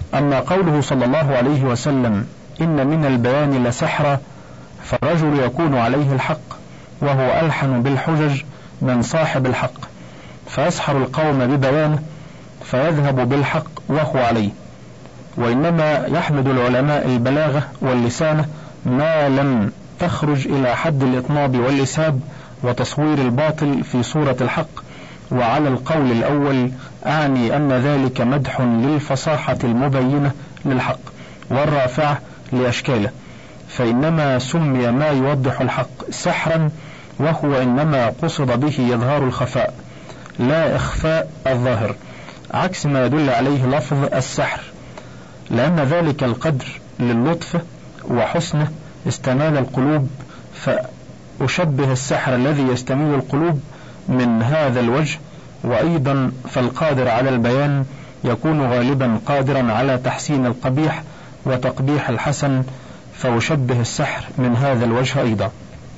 أما قوله صلى الله عليه وسلم إن من البيان لسحرا، فالرجل يكون عليه الحق وهو ألحن بالحجج من صاحب الحق، فيسحر القوم ببيانه فيذهب بالحق وهو عليه. وإنما يحمد العلماء البلاغة واللسانة ما لم تخرج إلى حد الإطناب واللساب وتصوير الباطل في صورة الحق. وعلى القول الأول أعني أن ذلك مدح للفصاحة المبينة للحق والرافعة لأشكاله، فإنما سمي ما يوضح الحق سحرا، وهو إنما قصد به إظهار الخفاء لا إخفاء الظاهر، عكس ما يدل عليه لفظ السحر، لأن ذلك القدر للطف وحسنه استمال القلوب، فأشبه السحر الذي يستميل القلوب من هذا الوجه. وأيضا فالقادر على البيان يكون غالبا قادرا على تحسين القبيح وتقبيح الحسن، فأشبه السحر من هذا الوجه أيضا.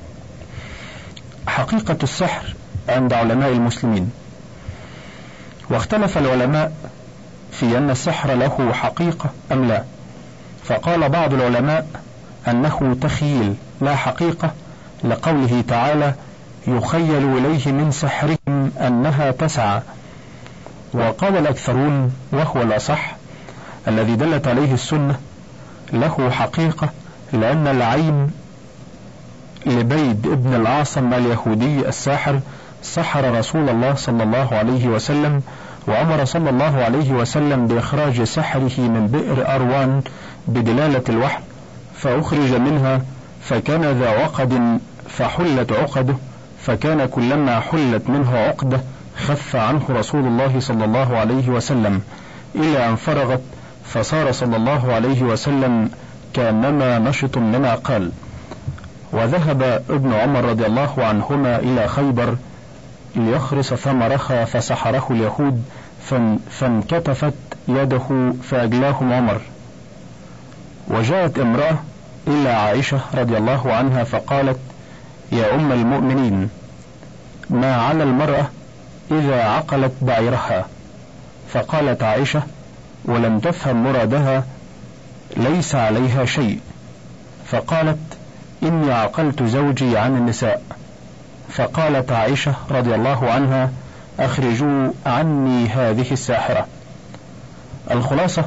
حقيقة السحر عند علماء المسلمين، واختلف العلماء في أن السحر له حقيقة أم لا، فقال بعض العلماء أنه تخيل لا حقيقة، لقوله تعالى يخيل إليه من سحرهم أنها تسعى. وقال الأكثرون وهو الأصح الذي دلت عليه السنة له حقيقة، لأن العين لبيد ابن العاصم اليهودي الساحر سحر رسول الله صلى الله عليه وسلم، وأمر صلى الله عليه وسلم بإخراج سحره من بئر أروان بدلالة الوحي، فأخرج منها فكان ذا عقد فحلت عقده، فكان كلما حلت منه عقدة خف عنه رسول الله صلى الله عليه وسلم إلى أن فرغت، فصار صلى الله عليه وسلم كأنما نشط مما قال. وذهب ابن عمر رضي الله عنهما إلى خيبر ليخرس ثمرها فسحره اليهود، فانكتفت يده فأجلاهم عمر. وجاءت امرأة إلى عائشة رضي الله عنها فقالت يا أم المؤمنين، ما على المرأة إذا عقلت بعيرها؟ فقالت عائشة ولم تفهم مرادها ليس عليها شيء، فقالت إني عقلت زوجي عن النساء. فقالت عائشة رضي الله عنها أخرجوا عني هذه الساحرة. الخلاصة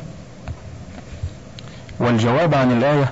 والجواب عن الآية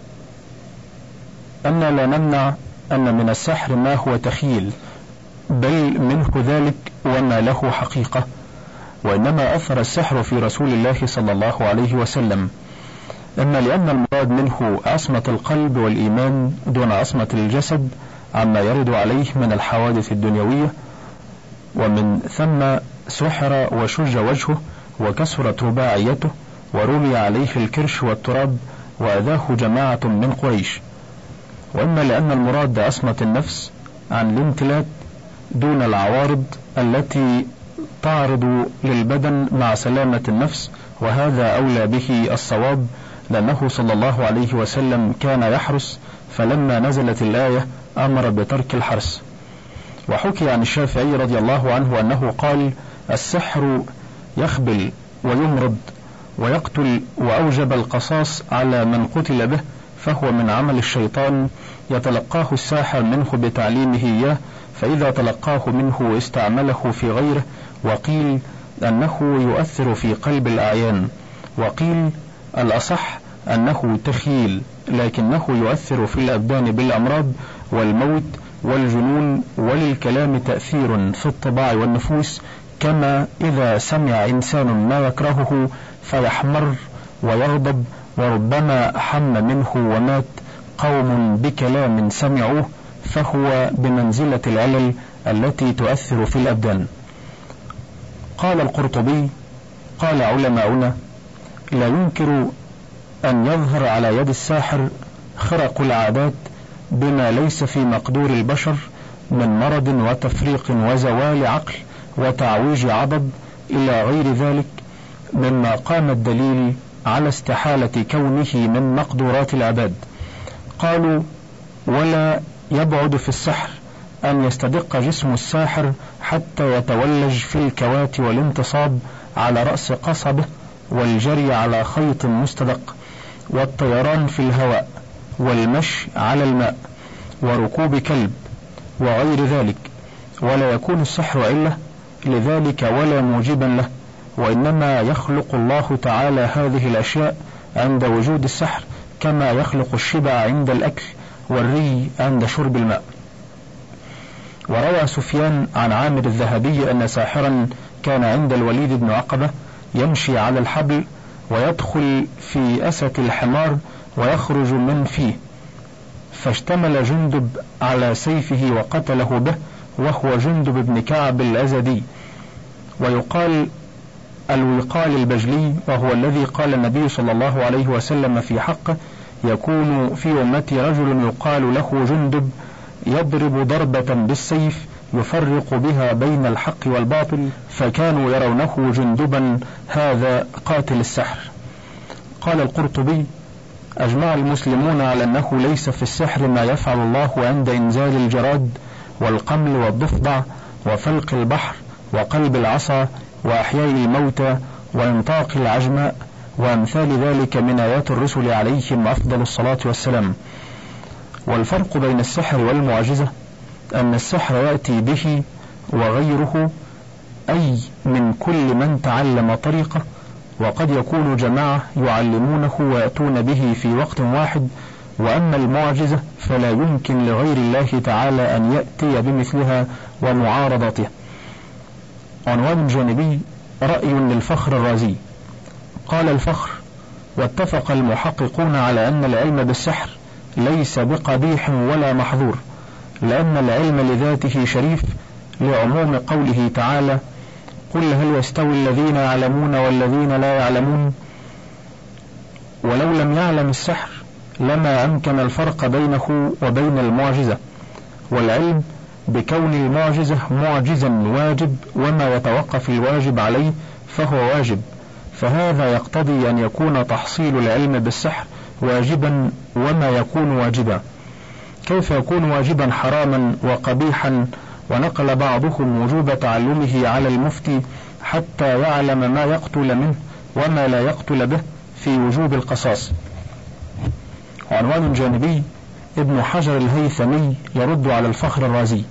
أن لا نمنع أن من السحر ما هو تخيل، بل منه ذلك وما له حقيقة، وإنما أثر السحر في رسول الله صلى الله عليه وسلم، إما لأن المراد منه عصمة القلب والإيمان دون عصمة الجسد عما يرد عليه من الحوادث الدنيوية، ومن ثم سحر وشج وجهه وكسرت رباعيته ورمي عليه الكرش والتراب وأذاه جماعة من قريش، وإما لأن المراد عصمة النفس عن الامتلاك دون العوارض التي تعرض للبدن مع سلامة النفس، وهذا أولى به الصواب، لأنه صلى الله عليه وسلم كان يحرس، فلما نزلت الآية أمر بترك الحرس. وحكي عن الشافعي رضي الله عنه أنه قال السحر يخبل ويمرض ويقتل، وأوجب القصاص على من قتل به، فهو من عمل الشيطان يتلقاه الساحر منه بتعليمه إياه، فإذا تلقاه منه استعمله في غيره. وقيل أنه يؤثر في قلب الأعيان، وقيل الأصح أنه تخيل لكنه يؤثر في الأبدان بالأمراض والموت والجنون، وللكلام تأثير في الطباع والنفوس، كما إذا سمع إنسان ما يكرهه فيحمر ويغضب، وربما حم منه ومات قوم بكلام سمعوه، فهو بمنزلة العلل التي تؤثر في الأبدان. قال القرطبي قال علماؤنا لا ينكر أن يظهر على يد الساحر خرق العادات بما ليس في مقدور البشر من مرض وتفريق وزوال عقل وتعويج عضد إلى غير ذلك، مما قام الدليل على استحالة كونه من مقدورات العباد. قالوا ولا يبعد في السحر أن يستدق جسم الساحر حتى يتولج في الكوات والانتصاب على رأس قصبه والجري على خيط مستدق، والطيران في الهواء، والمشي على الماء، وركوب كلب، وغير ذلك، ولا يكون السحر علة لذلك ولا موجبا له، وإنما يخلق الله تعالى هذه الأشياء عند وجود السحر، كما يخلق الشبع عند الأكل والري عند شرب الماء. وروى سفيان عن عامر الذهبي أن ساحرا كان عند الوليد بن عقبة يمشي على الحبل ويدخل في أسة الحمار ويخرج من فيه، فاشتمل جندب على سيفه وقتله به، وهو جندب بن كعب الأزدي. ويقال الوقال البجلي، وهو الذي قال النبي صلى الله عليه وسلم في حقه: يكون في أمتي رجل يقال له جندب يضرب ضربة بالسيف يفرق بها بين الحق والباطل، فكانوا يرونه جندبا هذا قاتل السحر. قال القرطبي: أجمع المسلمون على أنه ليس في السحر ما يفعل الله عند إنزال الجراد والقمل والضفدع وفلق البحر وقلب العصا وأحياء الموتى وإنطاق العجماء وأمثال ذلك من آيات الرسل عليهم أفضل الصلاة والسلام. والفرق بين السحر والمعجزة أن السحر يأتي به وغيره، أي من كل من تعلم طريقة، وقد يكون جماعة يعلمونه ويأتون به في وقت واحد. وأما المعجزة فلا يمكن لغير الله تعالى أن يأتي بمثلها ومعارضته. عنوان جانبي: رأي للفخر الرازي. قال الفخر: واتفق المحققون على أن العلم بالسحر ليس بقبيح ولا محظور، لأن العلم لذاته شريف، لعموم قوله تعالى: قل هل يستوي الذين يعلمون والذين لا يعلمون. ولو لم يعلم السحر لما أمكن الفرق بينه وبين المعجزة، والعلم بكون المعجزة معجزا واجب، وما يتوقف الواجب عليه فهو واجب، فهذا يقتضي أن يكون تحصيل العلم بالسحر واجبا وما يكون واجبا. كيف يكون واجبا حراما وقبيحا؟ ونقل بعضهم وجوب تعلمه على المفتي حتى يعلم ما يقتل منه وما لا يقتل به في وجوب القصاص. عنوان جانبي: ابن حجر الهيثمي يرد على الفخر الرازي.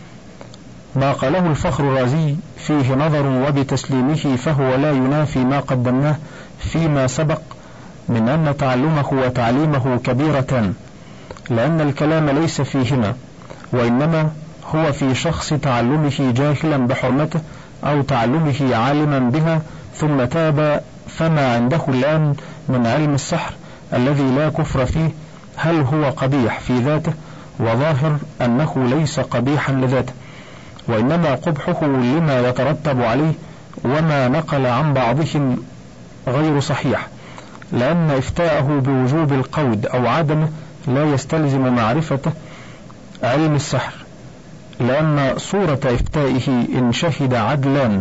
ما قاله الفخر الرازي فيه نظر، وبتسليمه فهو لا ينافي ما قدمناه فيما سبق من أن تعلمه وتعليمه كبيرتان، لأن الكلام ليس فيهما، وإنما هو في شخص تعلمه جاهلا بحرمته أو تعلمه عالما بها ثم تاب، فما عنده الآن من علم السحر الذي لا كفر فيه هل هو قبيح في ذاته؟ وظاهر أنه ليس قبيحا لذاته، وإنما قبحه لما يترتب عليه، وما نقل عن بعضهم غير صحيح، لأن إفتاءه بوجوب القود أو عدمه لا يستلزم معرفة علم السحر، لأن صورة إفتائه إن شهد عدلان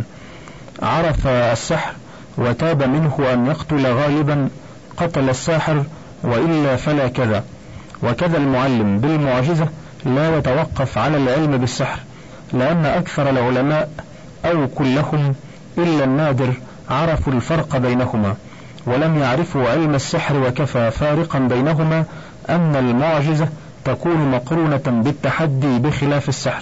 عرف السحر وتاب منه أن يقتل غالبا قتل الساحر، وإلا فلا كذا. وكذا المعلم بالمعجزة لا يتوقف على العلم بالسحر، لأن أكثر العلماء أو كلهم إلا النادر عرفوا الفرق بينهما، ولم يعرفوا علم السحر، وكفى فارقا بينهما أن المعجزة تكون مقرونة بالتحدي بخلاف السحر،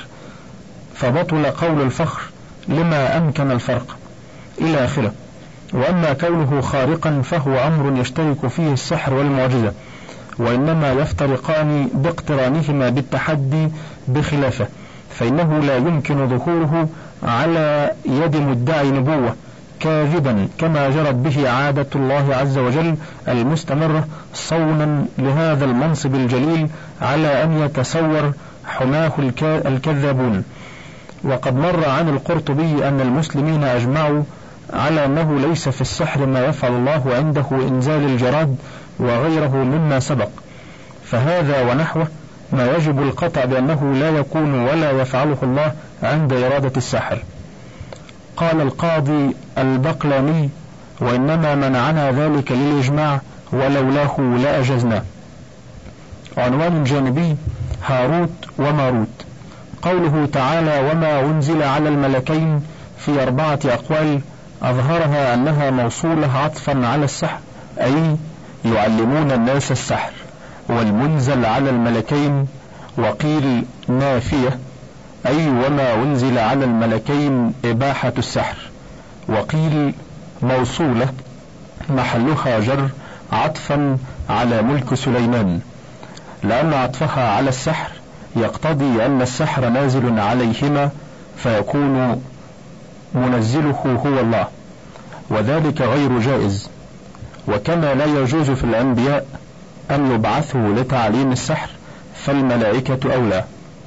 فبطل قول الفخر لما أمكن الفرق إلى آخره. وأما كونه خارقا فهو أمر يشترك فيه السحر والمعجزة، وإنما يفترقان باقترانهما بالتحدي بخلافه، فإنه لا يمكن ظهوره على يد مدعي نبوة كاذبا كما جرت به عادة الله عز وجل المستمرة صونا لهذا المنصب الجليل على أن يتسور حماه الكذابون. وقد مر عن القرطبي أن المسلمين أجمعوا على أنه ليس في السحر ما يفعل الله عنده إنزال الجراد وغيره مما سبق، فهذا ونحوه ما يجب القطع بأنه لا يكون ولا يفعله الله عند إرادة الساحر. قال القاضي البقلاني: وإنما منعنا ذلك للإجماع، ولولاه لأجزنا. عنوان جانبي: هاروت وماروت. قوله تعالى: وما أنزل على الملكين في 4 أقوال: أظهرها أنها موصولة عطفا على السحر، أي يعلمون الناس السحر، والمنزل على الملكين. وقيل نافية، أي وما أنزل على الملكين إباحة السحر. وقيل موصولة محلها جر عطفا على ملك سليمان، لأن عطفها على السحر يقتضي أن السحر نازل عليهما، فيكون منزله هو الله، وذلك غير جائز. وكما لا يجوز في الأنبياء أن يبعثوا لتعليم السحر، فالملائكة أولى.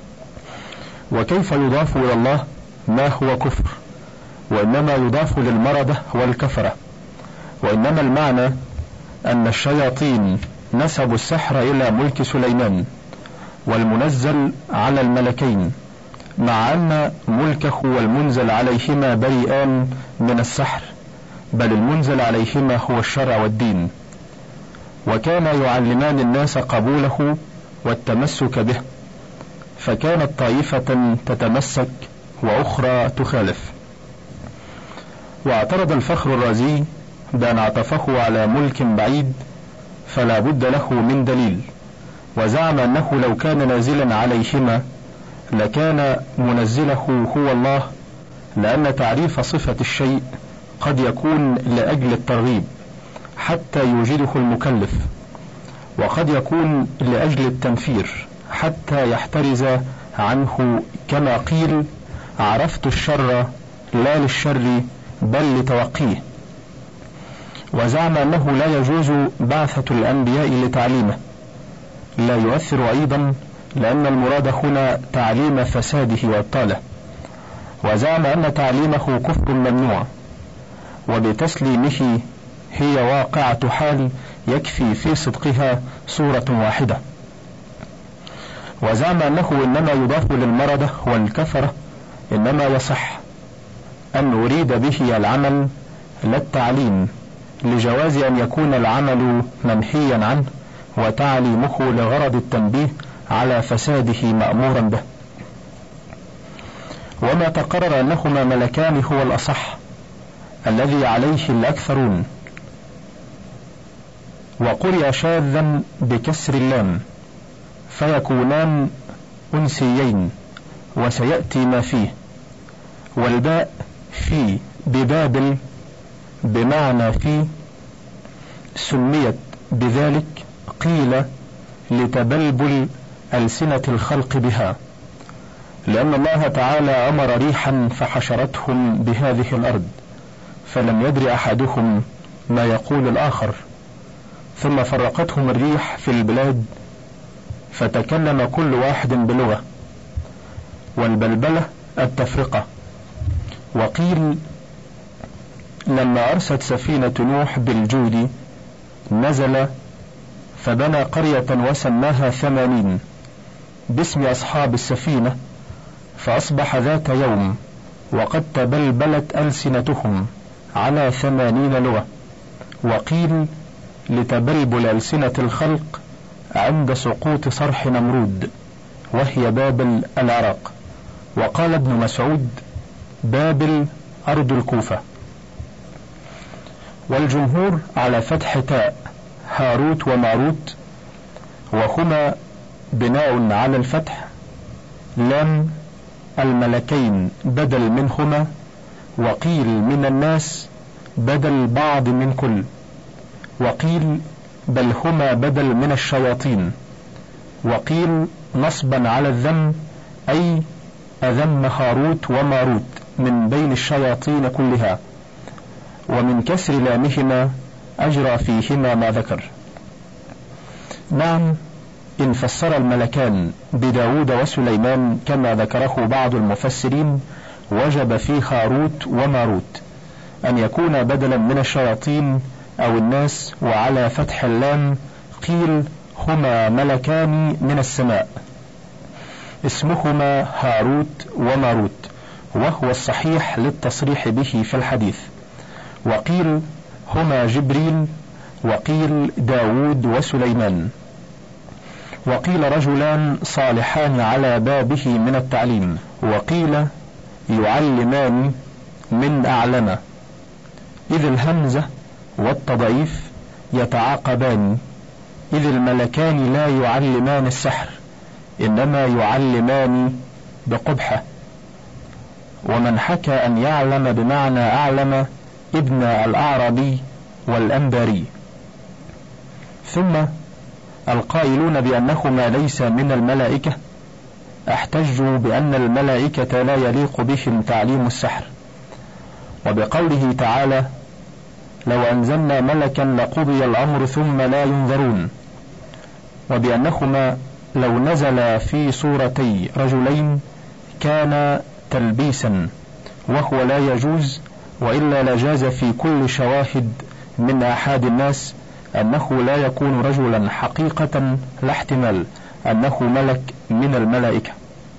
وكيف يضاف إلى الله ما هو كفر؟ وإنما يضاف للمردة والكفرة، وإنما المعنى أن الشياطين نسبوا السحر إلى ملك سليمان، والمنزل على الملكين، مع أن ملكه والمنزل عليهما بريئان من السحر، بل المنزل عليهما هو الشرع والدين. وكان يعلمان الناس قبوله والتمسك به، فكانت طائفة تتمسك وأخرى تخالف. واعترض الفخر الرازي بأن عطفه على ملك بعيد فلا بد له من دليل، وزعم أنه لو كان نازلا عليهما لكان منزله هو الله، لأن تعريف صفة الشيء قد يكون لأجل الترغيب حتى يوجده المكلف، وقد يكون لأجل التنفير حتى يحترز عنه، كما قيل عرفت الشر لا للشر بل لتوقيه. وزعم أنه لا يجوز بعثة الأنبياء لتعليمه، لا يؤثر أيضا، لأن المراد هنا تعليم فساده وابطاله. وزعم أن تعليمه كفر ممنوع، وبتسليمه هي واقعة حال يكفي في صدقها صورة واحدة. وزعم أنه إنما يضاف للمردة والكفرة، إنما يصح أن أريد به العمل لا التعليم، لجواز أن يكون العمل منهيا عنه وتعليمه لغرض التنبيه على فساده مأمورا به. وما تقرر أنهما ملكان هو الأصح الذي عليه الأكثرون، وقرئ شاذا بكسر اللام، فيكونان أنسيين، وسيأتي ما فيه. والباء في ببابل بمعنى في سميت بذلك، قيل لتبلبل ألسنة الخلق بها، لأن الله تعالى أمر ريحا فحشرتهم بهذه الأرض، فلم يدر أحدهم ما يقول الآخر، ثم فرقتهم الريح في البلاد فتكلم كل واحد بلغة، والبلبلة التفرقة. وقيل لما أرست سفينة نوح بالجود نزل فبنى قرية وسماها 80 باسم أصحاب السفينة، فأصبح ذات يوم وقد تبلبلت ألسنتهم على 80 لغة. وقيل لتبلبل ألسنة الخلق عند سقوط صرح نمرود، وهي بابل العراق. وقال ابن مسعود بابل أرض الكوفة. والجمهور على فتح تاء هاروت وماروت، وهما بناء على الفتح، لام الملكين بدل منهما، وقيل من الناس بدل بعض من كل، وقيل بل هما بدل من الشياطين، وقيل نصبا على الذم، أي أذم هاروت وماروت من بين الشياطين كلها، ومن كسر لامهما أجرى فيهما ما ذكر. نعم، إن فسر الملكان بداود وسليمان كما ذكره بعض المفسرين، وجب في هاروت وماروت أن يكون بدلا من الشياطين أو الناس. وعلى فتح اللام قيل هما ملكان من السماء اسمهما هاروت وماروت، وهو الصحيح للتصريح به في الحديث. وقيل هما جبريل، وقيل داود وسليمان، وقيل رجلان صالحان على بابه من التعليم، وقيل يعلمان من أعلم، إذ الهمزة والتضعيف يتعاقبان، إذ الملكان لا يعلمان السحر، إنما يعلمان بقبحة. ومن حكى أن يعلم بمعنى أعلم ابن الأعرابي والأنباري. ثم القائلون بأنهما ليس من الملائكة احتجوا بأن الملائكة لا يليق بهم تعليم السحر، وبقوله تعالى: لو أنزلنا ملكا لقضي الأمر ثم لا ينظرون، وبأنهما لو نزل في صورتي رجلين كان تلبيسا، وهو لا يجوز، وإلا لجاز في كل شواهد من آحاد الناس أنه لا يكون رجلا حقيقة، لا احتمال أنه ملك من الملائكة.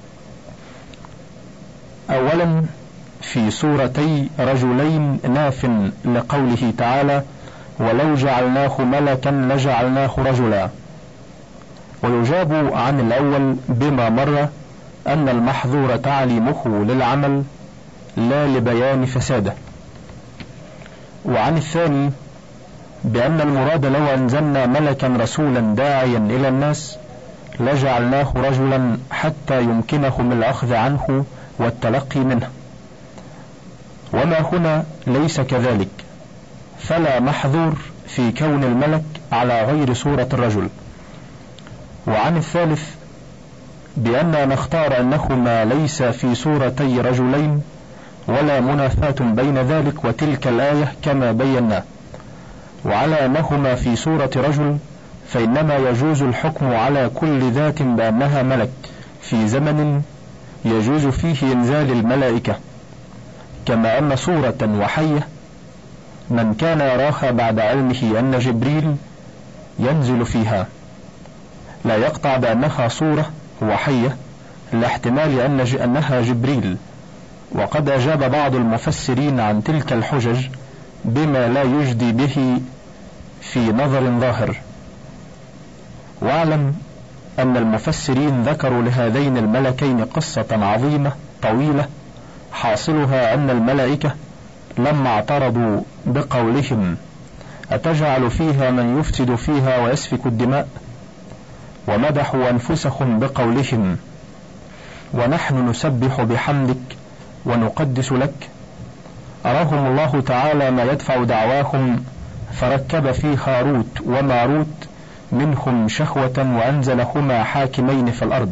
أولا في صورتي رجلين ناف لقوله تعالى: ولو جعلناه ملكا لجعلناه رجلا. ويجاب عن الأول بما مر أن المحظور تعليمه للعمل لا لبيان فساده. وعن الثاني بأن المراد لو أنزلنا ملكا رسولا داعيا إلى الناس لجعلناه رجلا حتى يمكنهم الأخذ عنه والتلقي منه، وما هنا ليس كذلك، فلا محظور في كون الملك على غير صورة الرجل. وعن الثالث بأننا نختار أنهما ليس في صورتي رجلين، ولا منافاة بين ذلك وتلك الآية كما بينا. وعلى أنهما في صورة رجل فإنما يجوز الحكم على كل ذات بأنها ملك في زمن يجوز فيه إنزال الملائكة، كما أن صورة وحية من كان يراها بعد علمه أن جبريل ينزل فيها لا يقطع بأنها صورة وحية لاحتمال أنها جبريل. وقد أجاب بعض المفسرين عن تلك الحجج بما لا يجدي به في نظر ظاهر. واعلم أن المفسرين ذكروا لهذين الملكين قصة عظيمة طويلة، حاصلها أن الملائكة لما اعترضوا بقولهم: أتجعل فيها من يفسد فيها ويسفك الدماء، ومدحوا أنفسهم بقولهم: ونحن نسبح بحمدك ونقدس لك، أراهم الله تعالى ما يدفع دعواهم، فركب في هاروت وماروت منهم شهوة وأنزلهما حاكمين في الأرض،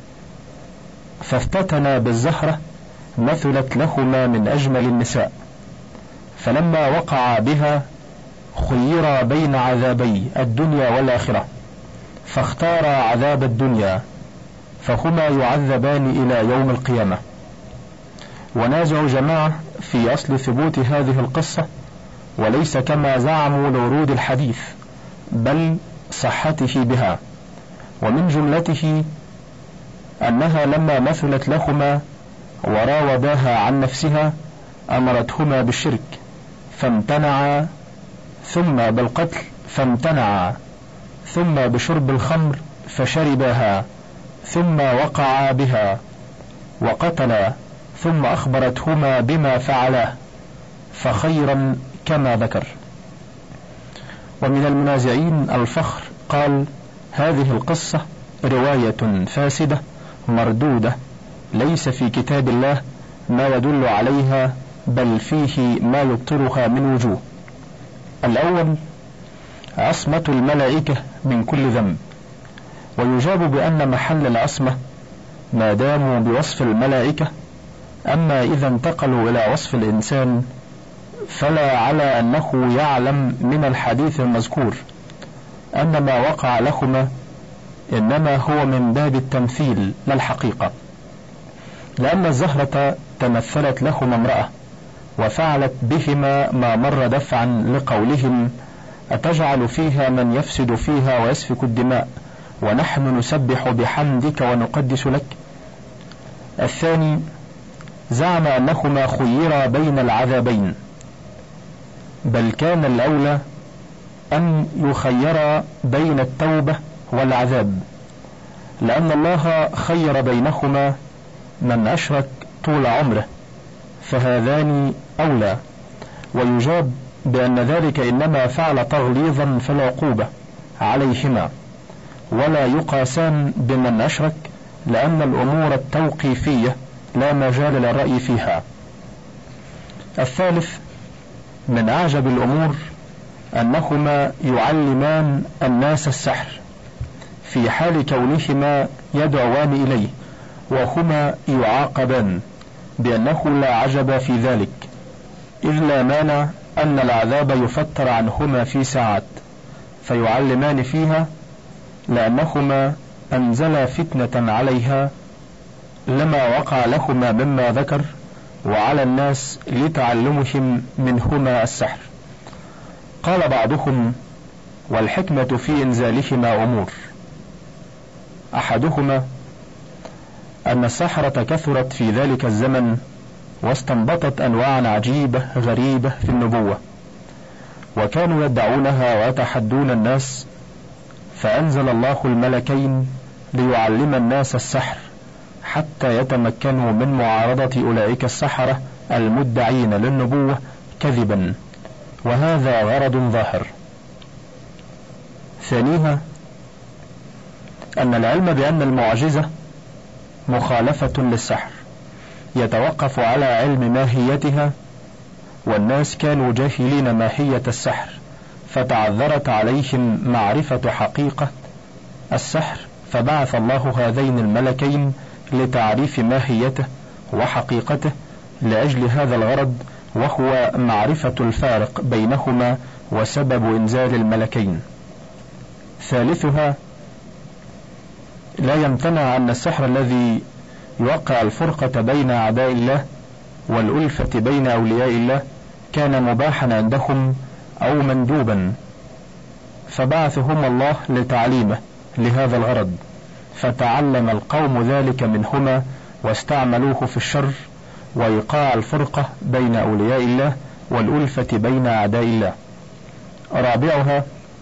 فافتتنا بالزهرة مثلت لهما من أجمل النساء، فلما وقع بها خيرا بين عذابي الدنيا والآخرة، فاختار عذاب الدنيا، فهما يعذبان إلى يوم القيامة. ونازع جماعة في أصل ثبوت هذه القصة، وليس كما زعموا لورود الحديث، بل صحته بها. ومن جملته أنها لما مثلت لهما وراوداها عن نفسها أمرتهما بالشرك فامتنعا، ثم بالقتل فامتنعا، ثم بشرب الخمر فشرباها، ثم وقعا بها وقتلا، ثم أخبرتهما بما فعلاه، فخيرا كما ذكر. ومن المنازعين الفخر قال: هذه القصة رواية فاسدة مردودة، ليس في كتاب الله ما يدل عليها، بل فيه ما يبطلها من وجوه. الأول عصمة الملائكة من كل ذنب، ويجاب بأن محل العصمة ما داموا بوصف الملائكة، أما إذا انتقلوا إلى وصف الإنسان فلا، على أنه يعلم من الحديث المذكور أن ما وقع لهما إنما هو من باب التمثيل لا الحقيقة، لأن الزهرة تمثلت لهما امرأة وفعلت بهما ما مر دفعا لقولهم: أتجعل فيها من يفسد فيها ويسفك الدماء ونحن نسبح بحمدك ونقدس لك. الثاني زعم أنهما خيرا بين العذابين، بل كان الأولى أن يخير بين التوبة والعذاب، لأن الله خير بينهما من أشرك طول عمره، فهذان أولى. ويجاب بأن ذلك إنما فعل تغليظا في العقوبة عليهما، ولا يقاسان بمن أشرك، لأن الأمور التوقيفية لا مجال للرأي فيها. الثالث من أعجب الأمور أنهما يعلمان الناس السحر في حال كونهما يدعوان إليه، وهما يعاقبان بأنه لا عجب في ذلك، إذ لا مانع أن العذاب يفتر عنهما في ساعات، فيعلمان فيها لأنهما أنزلا فتنة عليها لما وقع لهما مما ذكر، وعلى الناس لتعلمهم منهما السحر. قال بعضهم: والحكمة في إنزالهما أمور، أحدهما أن السحرة كثرت في ذلك الزمن، واستنبطت أنواعا عجيبة غريبة في النبوة، وكانوا يدعونها ويتحدون الناس، فأنزل الله الملكين ليعلم الناس السحر حتى يتمكنوا من معارضة أولئك السحرة المدعين للنبوة كذبا، وهذا غرض ظاهر. ثانيها أن العلم بأن المعجزة مخالفة للسحر يتوقف على علم ماهيتها، والناس كانوا جاهلين ماهية السحر، فتعذرت عليهم معرفة حقيقة السحر، فبعث الله هذين الملكين لتعريف ماهيته وحقيقته لأجل هذا الغرض، وهو معرفة الفارق بينهما وسبب إنزال الملكين. ثالثها لا يمتنع أن السحر الذي يوقع الفرقة بين أعداء الله والألفة بين أولياء الله كان مباحا عندهم أو مندوبا، فبعثهم الله لتعليمه لهذا الغرض، فتعلم القوم ذلك منهما واستعملوه في الشر وإيقاع الفرقة بين أولياء الله والألفة بين أعداء الله. رابعها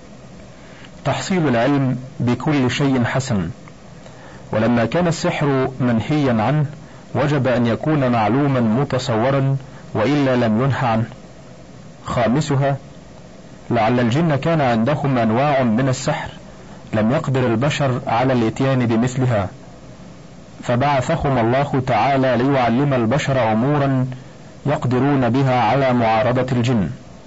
تحصيل العلم بكل شيء حسن، ولما كان السحر منهيا عنه وجب أن يكون معلوما متصورا، وإلا لم ينهى عنه. خامسها لعل الجن كان عندهم أنواع من السحر لم يقدر البشر على الاتيان بمثلها، فبعثهم الله تعالى ليعلم البشر أمورا يقدرون بها على معارضة الجن.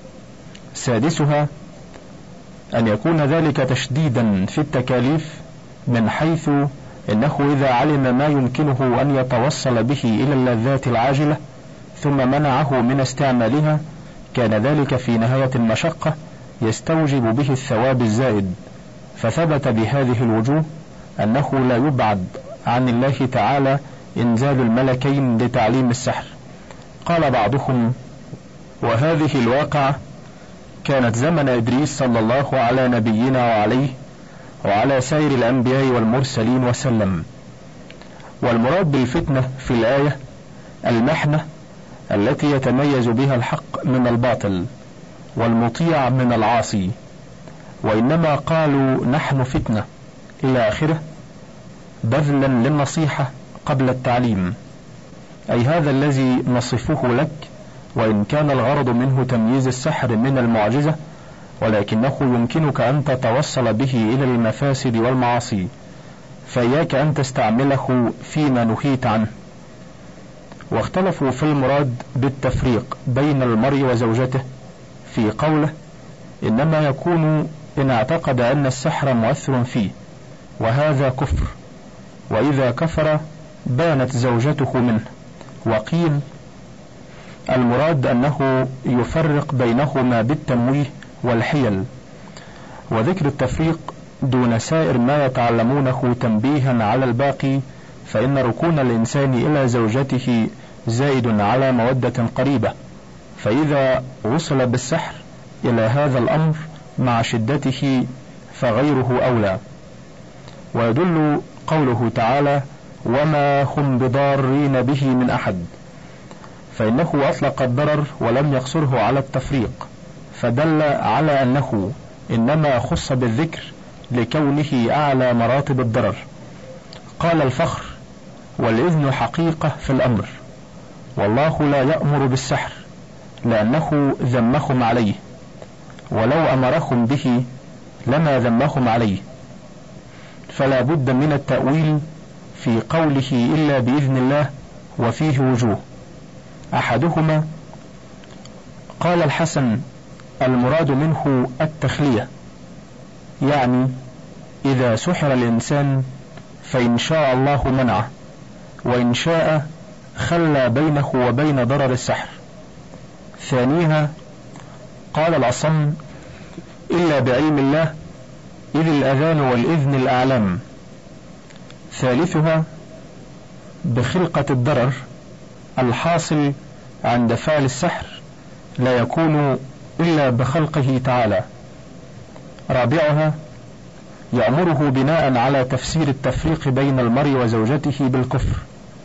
سادسها أن يكون ذلك تشديدا في التكاليف، من حيث إنه إذا علم ما يمكنه أن يتوصل به إلى اللذات العاجلة ثم منعه من استعمالها، كان ذلك في نهاية المشقة يستوجب به الثواب الزائد، فثبت بهذه الوجوه أنه لا يبعد عن الله تعالى إنزال الملكين لتعليم السحر. قال بعضهم: وهذه الواقعة كانت زمن إدريس صلى الله على نبينا وعليه وعلى سائر الأنبياء والمرسلين وسلم. والمراد بالفتنة في الآية المحنة التي يتميز بها الحق من الباطل والمطيع من العاصي، وإنما قالوا نحن فتنة إلى آخره بذلا للنصيحة قبل التعليم، أي هذا الذي نصفه لك، وإن كان الغرض منه تمييز السحر من المعجزة، ولكنه يمكنك أن تتوصل به إلى المفاسد والمعاصي، فإياك أن تستعمله فيما نهيت عنه. واختلفوا في المراد بالتفريق بين المرء وزوجته في قوله إنما يكون إن اعتقد أن السحر مؤثر فيه، وهذا كفر، وإذا كفر بانت زوجته منه. وقيل المراد أنه يفرق بينهما بالتمويه والحيل، وذكر التفريق دون سائر ما يتعلمونه تنبيها على الباقي، فإن ركون الإنسان إلى زوجته زائد على مودة قريبة، فإذا وصل بالسحر إلى هذا الأمر مع شدته فغيره أولى. ويدل قوله تعالى وما هم بضارين به من أحد، فإنه أطلق الضرر ولم يقصره على التفريق، فدل على أنه إنما خص بالذكر لكونه أعلى مراتب الضرر. قال الفخر والإذن حقيقة في الأمر، والله لا يأمر بالسحر لأنه ذمهم عليه ولو أمرهم به لما ذمهم عليه، فلا بد من التأويل في قوله إلا بإذن الله، وفيه وجوه. أحدهما قال الحسن المراد منه التخلية، يعني إذا سحر الإنسان فإن شاء الله منعه، وإن شاء خلى بينه وبين ضرر السحر. ثانيها قال الأصم إلا بعلم الله، إذ الأذان والإذن الأعلام. ثالثها بخلقة الضرر الحاصل عند فعل السحر لا يكون إلا بخلقه تعالى. رابعها يأمره بناء على تفسير التفريق بين المرء وزوجته بالكفر،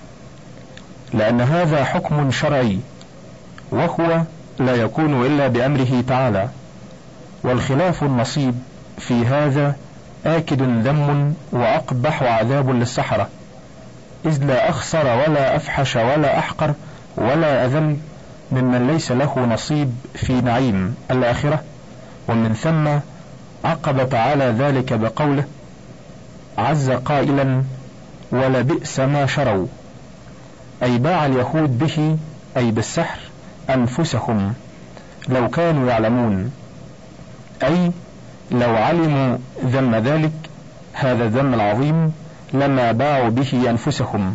لأن هذا حكم شرعي، وهو لا يكون إلا بأمره تعالى. والخلاف النصيب في هذا آكد ذم وأقبح عذاب للسحرة، إذ لا أخسر ولا أفحش ولا أحقر ولا أذل ممن ليس له نصيب في نعيم الآخرة. ومن ثم عقب تعالى ذلك بقوله عز قائلا ولبئس ما شروا، أي باع اليهود به، أي بالسحر، أنفسهم لو كانوا يعلمون، أي لو علموا ذم ذلك، هذا الذم العظيم، لما باعوا به أنفسهم.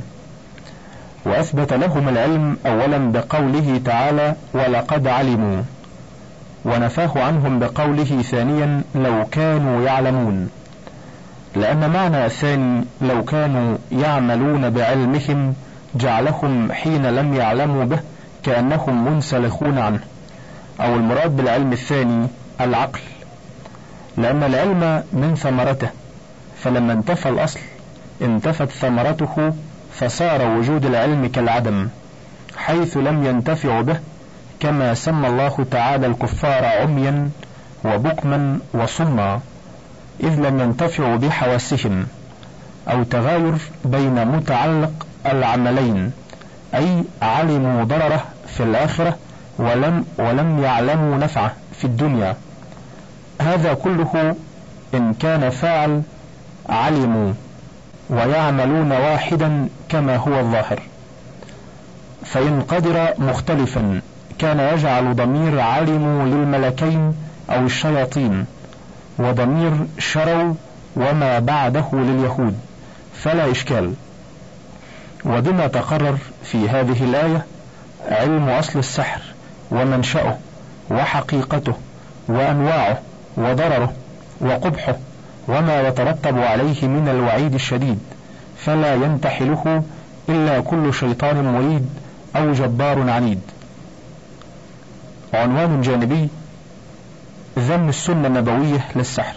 وأثبت لهم العلم أولا بقوله تعالى ولقد علموا، ونفاه عنهم بقوله ثانيا لو كانوا يعلمون، لأن معنى الثاني لو كانوا يعملون بعلمهم جعلهم حين لم يعلموا به كأنهم منسلخون عنه، أو المراد بالعلم الثاني العقل، لأن العلم من ثمرته، فلما انتفى الأصل انتفت ثمرته، فصار وجود العلم كالعدم، حيث لم ينتفع به، كما سمى الله تعالى الكفار عميا وبكما وصما، إذ لم ينتفعوا بحواسهم، أو تغاير بين متعلق العملين، أي علموا ضرره في الآخرة ولم يعلموا نفعه في الدنيا. هذا كله إن كان فاعل علموا ويعملون واحدا كما هو الظاهر، فإن قدر مختلفا كان يجعل ضمير علموا للملكين أو الشياطين، وضمير شروا وما بعده لليهود، فلا إشكال. وبما تقرر في هذه الآية علم أصل السحر ومنشأه وحقيقته وأنواعه وضرره وقبحه وما يترتب عليه من الوعيد الشديد، فلا ينتحله إلا كل شيطان مريد أو جبار عنيد. عنوان جانبي: ذم السنة النبوية للسحر.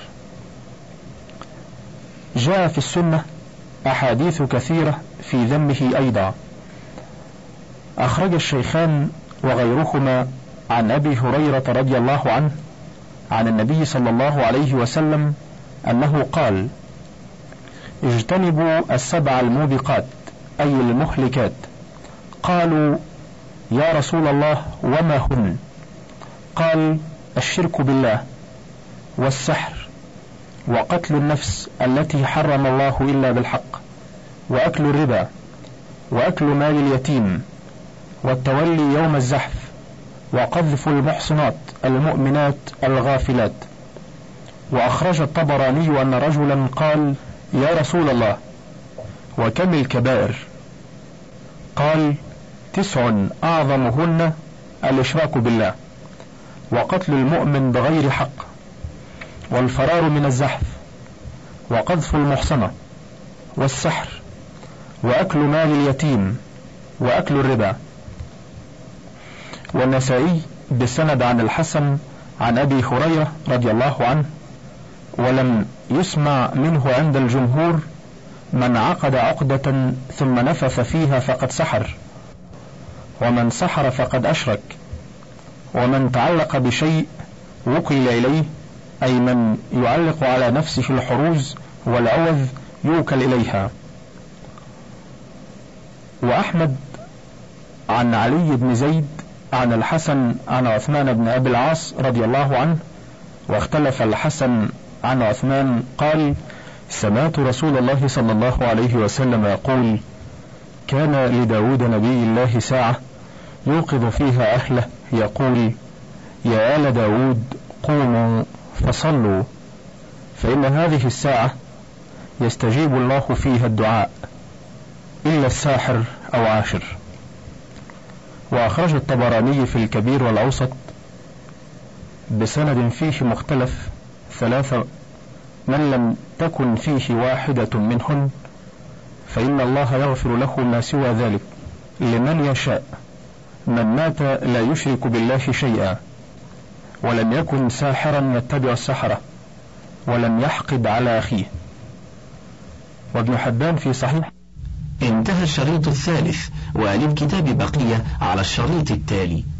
جاء في السنة أحاديث كثيرة في ذمه أيضا. أخرج الشيخان وغيرهما عن أبي هريرة رضي الله عنه عن النبي صلى الله عليه وسلم أنه قال: اجتنبوا السبع الموبقات، أي المهلكات. قالوا: يا رسول الله وما هن؟ قال: الشرك بالله، والسحر، وقتل النفس التي حرم الله إلا بالحق، وأكل الربا، وأكل مال اليتيم، والتولي يوم الزحف، وقذف المحصنات المؤمنات الغافلات. وأخرج الطبراني أن رجلا قال: يا رسول الله وكم الكبائر؟ قال: 9 أعظمهن الإشراك بالله، وقتل المؤمن بغير حق، والفرار من الزحف، وقذف المحصنة، والسحر، وأكل مال اليتيم، وأكل الربا. والنسائي بسند عن الحسن عن أبي هريرة رضي الله عنه، ولم يسمع منه عند الجمهور: من عقد عقدة ثم نفث فيها فقد سحر، ومن سحر فقد أشرك، ومن تعلق بشيء وكل إليه، أي من يعلق على نفسه الحروز والعوذ يوكل إليها. وأحمد عن علي بن زيد عن الحسن عن عثمان بن أبي العاص رضي الله عنه واختلف الحسن عن عثمان قال: سمعت رسول الله صلى الله عليه وسلم يقول: كان لداود نبي الله ساعة يوقظ فيها أهله يقول: يا آل داود قوموا فصلوا، فإن هذه الساعة يستجيب الله فيها الدعاء إلا الساحر أو عاشر. وأخرج الطبراني في الكبير والأوسط بسند فيه مختلف 3 من لم تكن فيه واحدة منهن فإن الله يغفر له ما سوى ذلك لمن يشاء، من مات لا يشرك بالله شيئا، ولم يكن ساحرا يتبع السحرة، ولم يحقد على أخيه. وابن حبان في صحيح. انتهى الشريط الثالث، وللكتاب بقية على الشريط التالي.